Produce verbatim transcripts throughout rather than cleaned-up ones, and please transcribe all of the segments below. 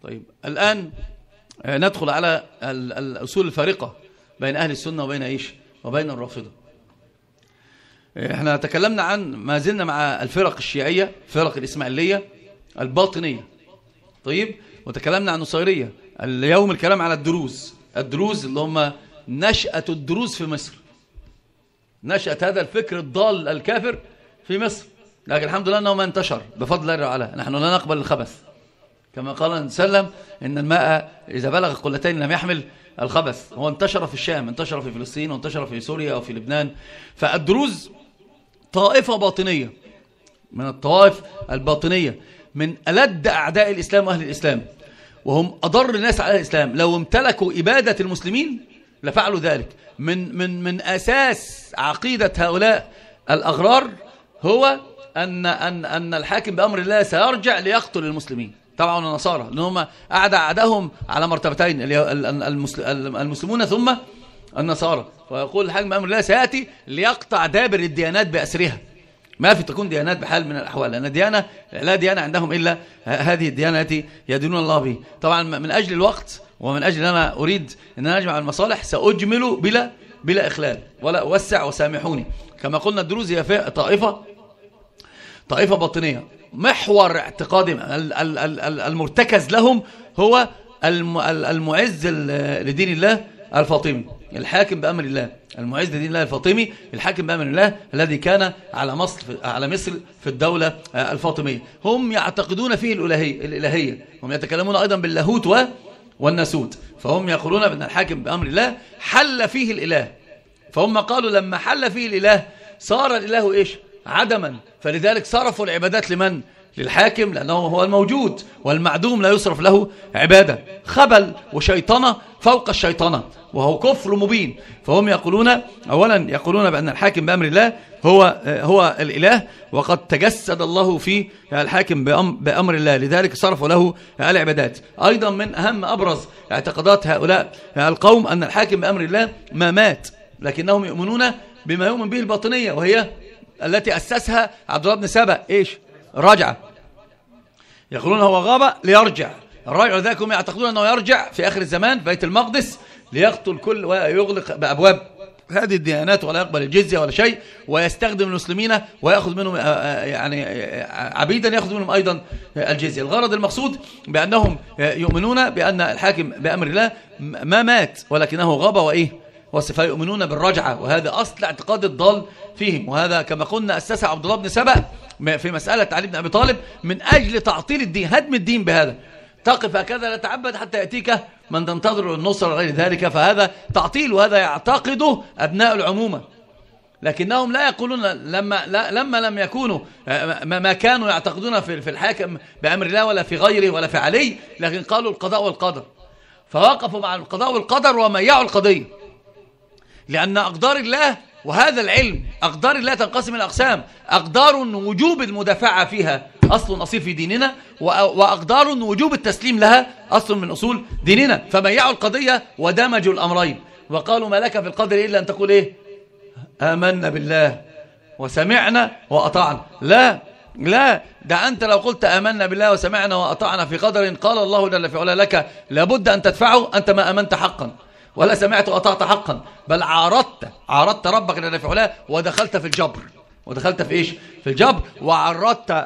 طيب الآن ندخل على الأصول الفارقة بين أهل السنة وبين إيش وبين الرافضة. احنا تكلمنا عن ما زلنا مع الفرق الشيعية، فرق الإسماعيلية الباطنية. طيب وتكلمنا عن النصيرية. اليوم الكلام على الدروز، الدروز اللي هم نشأة الدروز في مصر، نشأة هذا الفكر الضال الكافر في مصر، لكن الحمد لله أنه ما انتشر بفضل الله تعالى. نحن لا نقبل الخبث كما قال النبي صلى الله عليه وسلم إن الماء إذا بلغ قلتين لم يحمل الخبث. هو انتشر في الشام، انتشر في فلسطين، وانتشر في سوريا أو في لبنان. فالدروز طائفة باطنية من الطوائف الباطنية، من ألد أعداء الإسلام وأهل الإسلام، وهم أضر الناس على الإسلام. لو امتلكوا إبادة المسلمين لفعلوا ذلك. من من من أساس عقيدة هؤلاء الأغرار هو أن أن أن الحاكم بأمر الله سيرجع ليقتل المسلمين. طبعا النصارى لأنهم أعدى أعدائهم على مرتبتين، المسلمون ثم النصارى. ويقول الحاكم بأمر الله سيأتي ليقطع دابر الديانات بأسرها. ما في تكون ديانات بحال من الأحوال، لأن الديانة لا ديانة عندهم إلا هذه الديانة التي يدينون الله به. طبعا من أجل الوقت ومن أجل أن أنا أريد أن أنا أجمع المصالح سأجمل بلا بلا إخلال ولا أوسع، وسامحوني. كما قلنا الدروز هي طائفة طائفة باطنية، محور اعتقادهم المرتكز لهم هو المعز لدين الله الفاطمي، الحاكم بأمر الله، المعز لدين الله الفاطمي، الحاكم بأمر الله الذي كان على مصر على مصر في الدولة الفاطمية. هم يعتقدون فيه الإلهية، الإلهية. هم يتكلمون أيضا باللاهوت والناسوت. فهم يقولون بأن الحاكم بأمر الله حل فيه الإله. فهم قالوا لما حل فيه الإله صار الإله إيش؟ عدما. فلذلك صرفوا العبادات لمن؟ للحاكم، لأنه هو الموجود، والمعدوم لا يصرف له عبادة. خبل وشيطنة فوق الشيطنة، وهو كفر مبين. فهم يقولون أولا يقولون بأن الحاكم بأمر الله هو هو الإله، وقد تجسد الله في الحاكم بأمر الله، لذلك صرفوا له العبادات. أيضا من أهم أبرز اعتقادات هؤلاء القوم أن الحاكم بأمر الله ما مات، لكنهم يؤمنون بما يؤمن به الباطنية، وهي التي أسسها عبد الله بن سبأ. إيش؟ رجعة. يقولون هو غاب ليرجع. الرجع ذاك هم يعتقدون أنه يرجع في آخر الزمان في بيت المقدس ليقتل كل ويغلق بأبواب هذه الديانات، ولا يقبل الجزية ولا شيء، ويستخدم المسلمين ويأخذ منهم يعني عبيدا، يأخذ منهم أيضا الجزية. الغرض المقصود بأنهم يؤمنون بأن الحاكم بأمر الله ما مات ولكنه غاب وإيه وصفا، يؤمنون بالرجعة، وهذا أصل اعتقاد الضال فيهم. وهذا كما قلنا أسسه عبد الله بن سبأ في مسألة علي بن أبي طالب من أجل تعطيل الدين، هدم الدين بهذا. تقف هكذا لا تعبد حتى يأتيك من تنتظر النصر غير ذلك. فهذا تعطيل، وهذا يعتقده أبناء العمومة. لكنهم لا يقولون لما لا لما لم يكونوا ما كانوا يعتقدون في الحاكم بأمر الله ولا في غيره ولا في علي، لكن قالوا القضاء والقدر. فوقفوا مع القضاء والقدر وميعوا القضية، لأن أقدار الله، وهذا العلم أقدار الله تنقسم إلى أقسام: أقدار وجوب المدافعة فيها أصل أصيل في ديننا، وأقدار وجوب التسليم لها أصل من أصول ديننا. فميعوا القضية ودمجوا الأمرين، وقالوا ما لك في القدر إلا أن تقول إيه؟ آمنا بالله وسمعنا وأطعنا. لا لا، ده أنت لو قلت آمنا بالله وسمعنا وأطعنا في قدر قال الله جل في علاه لك لابد أن تدفعه، أنت ما آمنت حقا ولا سمعت وأطعت حقا، بل عارضت عارضت ربك جل في علاه ودخلت في الجبر. ودخلت في إيش؟ في الجبر. وعرضت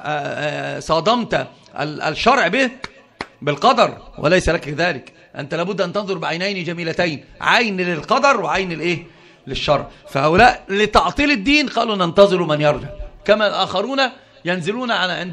صادمت الشرع به بالقدر، وليس لك ذلك. أنت لابد أن تنظر بعينين جميلتين، عين للقدر وعين الإيه؟ للشرع. فهؤلاء لتعطيل الدين قالوا ننتظر من يرجع، كما الآخرون ينزلون على عند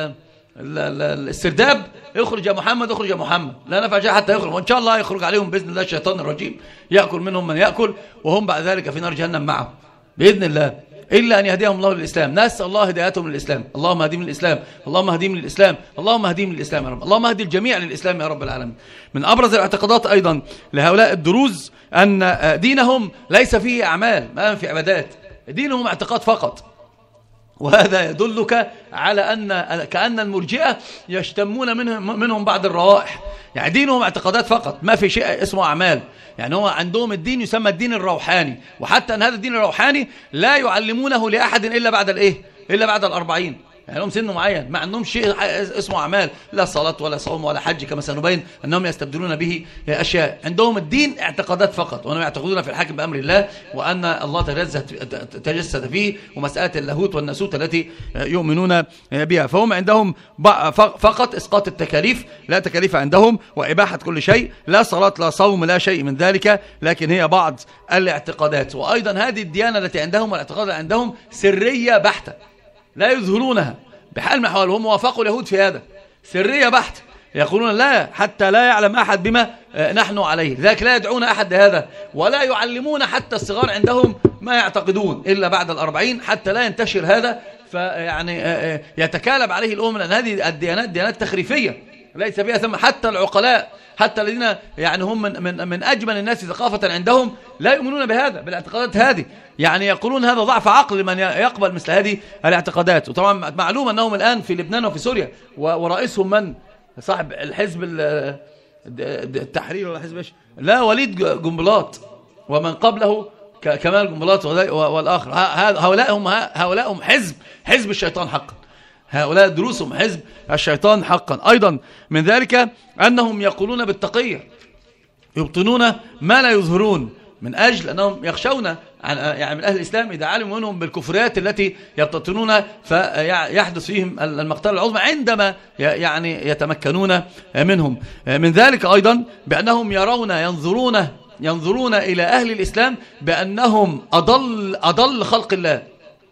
الاسترداب: يخرج يا محمد، يخرج يا محمد، لا نفع شيء حتى يخرج، وإن شاء الله يخرج عليهم بإذن الله الشيطان الرجيم، يأكل منهم من يأكل، وهم بعد ذلك في نار جهنم معه بإذن الله، إلا أن يهديهم الله للإسلام. نسأل الله هدايتهم للإسلام. اللهم هديهم للإسلام، اللهم هديهم للإسلام، اللهم هديهم للإسلام يا رب، اللهم هدي الجميع للإسلام يا رب العالمين. من أبرز الاعتقادات أيضا لهؤلاء الدروز أن دينهم ليس فيه أعمال، ما في عبادات، دينهم اعتقاد فقط. وهذا يدلك على أن كأن المرجئة يشتمون منهم, منهم بعض الروائح. يعني دينهم اعتقادات فقط، ما في شيء اسمه أعمال. يعني هو عندهم الدين يسمى الدين الروحاني، وحتى أن هذا الدين الروحاني لا يعلمونه لأحد إلا بعد الإيه؟ إلا بعد الأربعين. يعني لهم سن معين، ما عندهم شيء اسمه أعمال، لا صلاة ولا صوم ولا حج كما سنبين أنهم يستبدلون به أشياء. عندهم الدين اعتقادات فقط، وأنهم يعتقدون في الحاكم بأمر الله، وأن الله تجسد فيه، ومسألة اللاهوت والناسوت التي يؤمنون بها. فهم عندهم فقط إسقاط التكاليف، لا تكاليف عندهم، وإباحة كل شيء، لا صلاة لا صوم لا شيء من ذلك، لكن هي بعض الاعتقادات. وأيضا هذه الديانة التي عندهم والاعتقاد عندهم سرية بحتة، لا يظهرونها بحال من الأحوال. هم وافقوا اليهود في هذا، سرية بحتة، يقولون لا حتى لا يعلم أحد بما نحن عليه، لذلك لا يدعون أحد لهذا، ولا يعلمون حتى الصغار عندهم ما يعتقدون إلا بعد الأربعين، حتى لا ينتشر هذا، فيعني يتكالب عليه الأمم، لأن هذه الديانات ديانات تخريفية ليس فيها ثم. حتى العقلاء، حتى الذين يعني هم من, من, من أجمل الناس ثقافة عندهم، لا يؤمنون بهذا، بالاعتقادات هذه، يعني يقولون هذا ضعف عقل من يقبل مثل هذه الاعتقادات. وطبعا معلوم أنهم الآن في لبنان وفي سوريا، ورئيسهم من؟ صاحب الحزب التحرير ولا حزب ايش؟ لا، وليد جنبلاط، ومن قبله كمال جنبلاط والآخر. هؤلاء هم هؤلاء هم حزب حزب الشيطان حقا، هؤلاء دروسهم حزب الشيطان حقا. أيضا من ذلك أنهم يقولون بالتقية، يبطنون ما لا يظهرون، من أجل أنهم يخشون عن يعني من أهل الإسلام إذا علموا منهم بالكفريات التي يبتطنون فيحدث فيهم المقتل العظمى عندما يعني يتمكنون منهم. من ذلك أيضا بأنهم يرون ينظرون ينظرون إلى أهل الإسلام بأنهم أضل أضل خلق الله.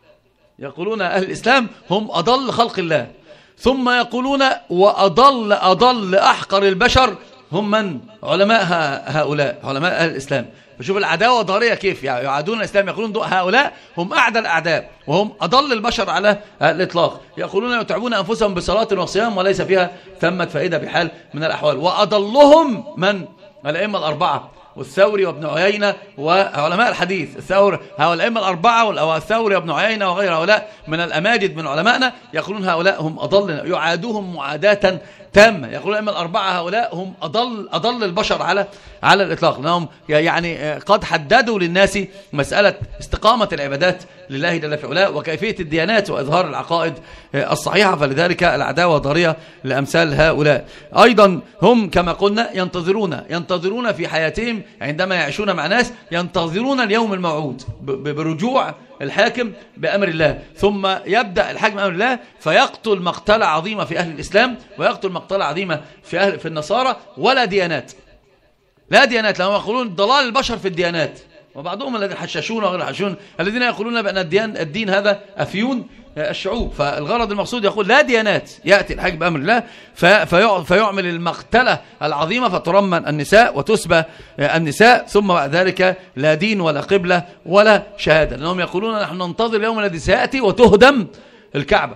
يقولون أهل الإسلام هم أضل خلق الله، ثم يقولون وأضل أضل أحقر البشر هم من؟ علماء هؤلاء، علماء أهل الإسلام. فشوف العداوة ضارية كيف يعادون الإسلام، يقولون هؤلاء هم أعدى الأعداء وهم أضل البشر على الإطلاق. يقولون يتعبون أنفسهم بصلاة وصيام وليس فيها ثمة فائدة بحال من الأحوال. وأضلهم من؟ الأئمة الأربعة، والثوري وابن عيينة وعلماء الحديث. الثور هؤلاء الأئمة الأربعة والثوري وابن عيينة وغير هؤلاء من الأماجد من علمائنا، يقولون هؤلاء هم أضل، يعادوهم معاداة تامة. يقولون الأئمة الأربعة هؤلاء هم أضل أضل البشر على على الإطلاق، لأنهم يعني قد حددوا للناس مسألة استقامة العبادات لله جل في علاه وكيفية الديانات وإظهار العقائد الصحيحة، فلذلك العداوة ضارية لأمثال هؤلاء. أيضا هم كما قلنا ينتظرون ينتظرون في حياتهم عندما يعيشون مع ناس، ينتظرون اليوم الموعود برجوع الحاكم بأمر الله، ثم يبدأ الحاكم بأمر الله فيقتل مقتلة عظيمة في أهل الإسلام، ويقتل مقتلة عظيمة في أهل في النصارى. ولا ديانات، لا ديانات، لأنهم يقولون ضلال البشر في الديانات، وبعضهم الذين حشاشون وغير حشاشون الذين يقولون بأن الدين, الدين هذا أفيون الشعوب. فالغرض المقصود يقول لا ديانات، يأتي الحاكم بأمر الله فيعمل المقتلة العظيمة فترمن النساء وتسبى النساء، ثم بعد ذلك لا دين ولا قبلة ولا شهادة، لأنهم يقولون نحن ننتظر اليوم الذي سيأتي وتهدم الكعبة،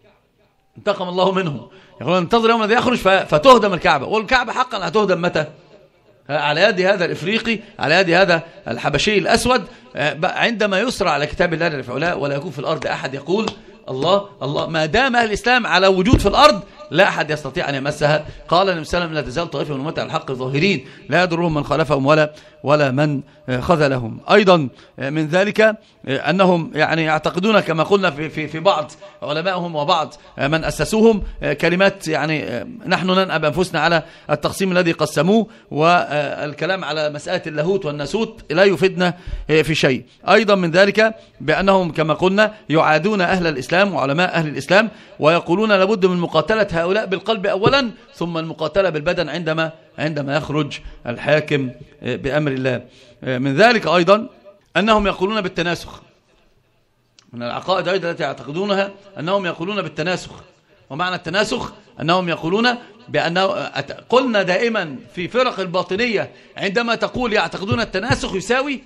انتقم الله منهم. يقولون ننتظر اليوم الذي يخرج فتهدم الكعبة، والكعبة حقا هتهدم متى؟ على يد هذا الإفريقي، على يد هذا الحبشي الأسود، عندما يسرع على كتاب الله جل في علاه ولا يكون في الأرض أحد يقول الله الله. ما دام أهل الإسلام على وجود في الأرض لا أحد يستطيع أن يمسها. قال النبي صلى الله عليه وسلم لا تزال طائفة من أمتي على الحق ظاهرين لا يضرهم من خالفهم ولا ولا من خذلهم. أيضا من ذلك أنهم يعني يعتقدون كما قلنا في في في بعض علمائهم وبعض من أسسوهم كلمات، يعني نحن ننأب أنفسنا على التقسيم الذي قسموه، والكلام على مسألة اللاهوت والناسوت لا يفيدنا في شيء. أيضا من ذلك بأنهم كما قلنا يعادون أهل الإسلام وعلماء أهل الإسلام، ويقولون لابد من مقاتلة هؤلاء بالقلب أولا، ثم المقاتلة بالبدن عندما عندما يخرج الحاكم بأمر الله. من ذلك أيضا أنهم يقولون بالتناسخ، من العقائد أيضا التي يعتقدونها أنهم يقولون بالتناسخ. ومعنى التناسخ أنهم يقولون بأنه قلنا دائما في فرق الباطنية عندما تقول يعتقدون التناسخ يساوي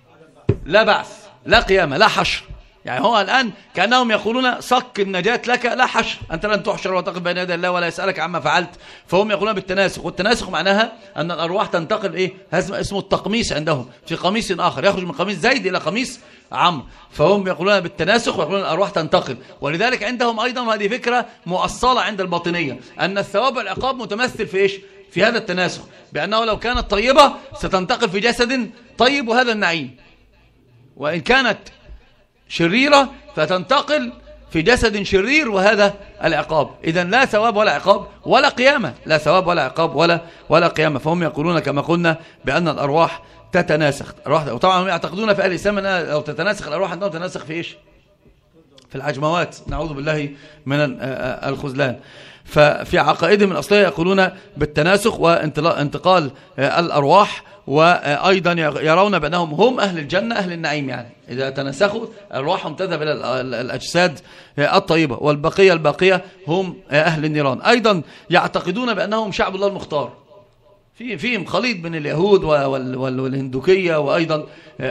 لا بعث لا قيامة لا حشر. يعني هو الآن كأنهم يقولون صك النجاة لك لا حشر، أنت لن تحشر وتقف بين يدي الله ولا يسألك عما فعلت. فهم يقولون بالتناسخ، والتناسخ معناها أن الأرواح تنتقل إيه؟ هذا اسمه التقميص عندهم، في قميص آخر يخرج من قميص زيد إلى قميص عمرو. فهم يقولون بالتناسخ ويقولون الأرواح تنتقل. ولذلك عندهم أيضا هذه فكرة مؤصلة عند الباطنية أن الثواب والعقاب متمثل في إيش؟ في هذا التناسخ، بأنه لو كانت طيبة ستنتقل في جسد طيب وهذا النعيم، وإن كانت شريرة فتنتقل في جسد شرير وهذا العقاب. إذن لا ثواب ولا عقاب ولا قيامة، لا ثواب ولا عقاب ولا ولا قيامة. فهم يقولون كما قلنا بأن الأرواح تتناسخ. وطبعا هم يعتقدون في أهل الإسلام أنها لو تتناسخ الأرواح عندهم تتناسخ في إيش؟ في العجموات، نعوذ بالله من الخذلان. ففي عقائدهم الأصلية يقولون بالتناسخ وانتقال الأرواح، وأيضا يرون بأنهم هم أهل الجنة أهل النعيم، يعني إذا تناسخوا أرواحهم تذهب إلى الأجساد الطيبة، والبقية الباقية هم أهل النيران. أيضا يعتقدون بأنهم شعب الله المختار، في فيهم خليط بين اليهود والهندوكية وأيضا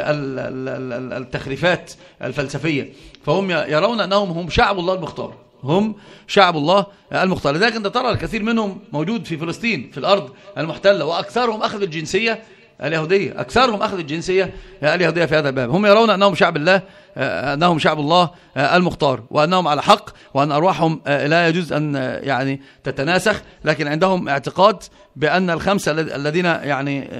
التخريفات الفلسفية، فهم يرون أنهم هم شعب الله المختار، هم شعب الله المختار. لذلك أنت ترى الكثير منهم موجود في فلسطين في الأرض المحتلة، وأكثرهم أخذ الجنسية اليهودية، أكثرهم أخذ الجنسية اليهودية في هذا الباب. هم يرون أنهم شعب الله، أنهم شعب الله المختار، وأنهم على حق، وأن أرواحهم لا يجوز أن يعني تتناسخ، لكن عندهم اعتقاد بأن الخمسة الذين يعني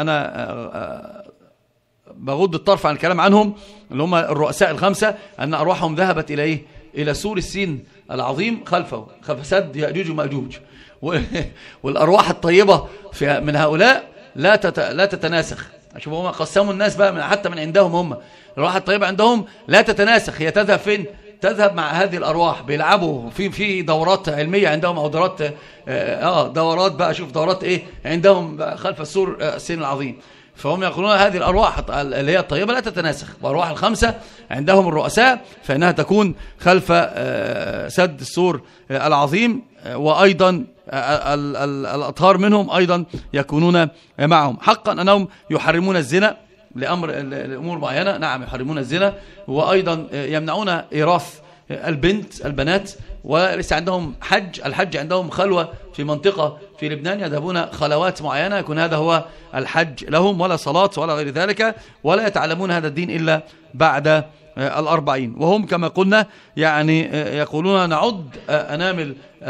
أنا بغض الطرف عن الكلام عنهم اللي هم الرؤساء الخمسة، أن أرواحهم ذهبت إلى إيه؟ إلى سور السين العظيم خلفه، خلف سد يأجوج ومأجوج، والأرواح الطيبة من هؤلاء لا لا تتناسخ. شوفوا هم قسموا الناس بقى من حتى من عندهم، هم الأرواح الطيبة عندهم لا تتناسخ، هي تذهب فين؟ تذهب مع هذه الأرواح، بيلعبوا في في دورات علمية عندهم، أو دورات اه دورات بقى، شوف دورات إيه عندهم خلف السور السين العظيم. فهم يقولون هذه الأرواح اللي هي الطيبة لا تتناسخ، وأرواح الخمسة عندهم الرؤساء فإنها تكون خلف سد السور العظيم، وأيضا الأطهار منهم أيضا يكونون معهم. حقا أنهم يحرمون الزنا لأمر لأمور معينة، نعم يحرمون الزنا، وأيضا يمنعون إيراث البنت البنات، وليس عندهم حج، الحج عندهم خلوة في منطقة في لبنان يذهبون خلوات معينة يكون هذا هو الحج لهم، ولا صلاة ولا غير ذلك، ولا يتعلمون هذا الدين إلا بعد الأربعين. وهم كما قلنا يعني يقولون نعد أنامل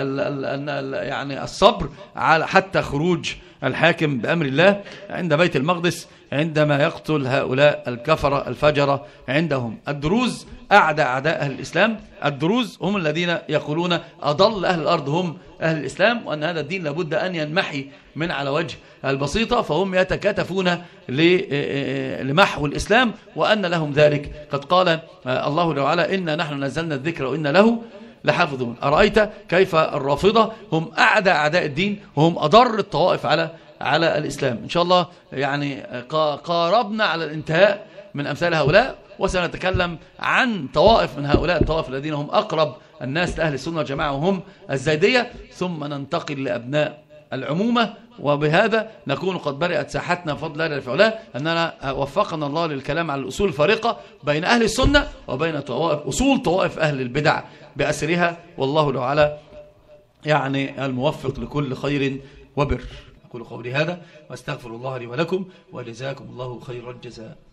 يعني الصبر على حتى خروج الحاكم بأمر الله عند بيت المقدس عندما يقتل هؤلاء الكفرة الفجرة عندهم. الدروز أعدى أعداء أهل الإسلام، الدروز هم الذين يقولون أضل أهل الأرض هم أهل الإسلام، وأن هذا الدين لابد أن ينمحي من على وجه البسيطة، فهم يتكاتفون لمحو الإسلام، وأن لهم ذلك. قد قال الله تعالى إنا نحن نزلنا الذكر وإنا له لحافظون. أرأيت كيف الرافضة هم أعدى أعداء الدين، وهم أضر الطوائف على على الإسلام. إن شاء الله يعني قاربنا على الانتهاء من أمثال هؤلاء، وسنتكلم عن طوائف من هؤلاء الطوائف الذين هم أقرب الناس لأهل السنة والجماعة وهم الزيدية، ثم ننتقل لأبناء العمومة. وبهذا نكون قد برئت ساحتنا بفضل الله لفعله، أننا وفقنا الله للكلام على الأصول الفارقة بين أهل السنة وبين طوائف أصول طوائف أهل البدع بأسرها، والله تعالى يعني الموفق لكل خير وبر. أقول قولي هذا واستغفر الله لي ولكم، وجزاكم الله خير الجزاء.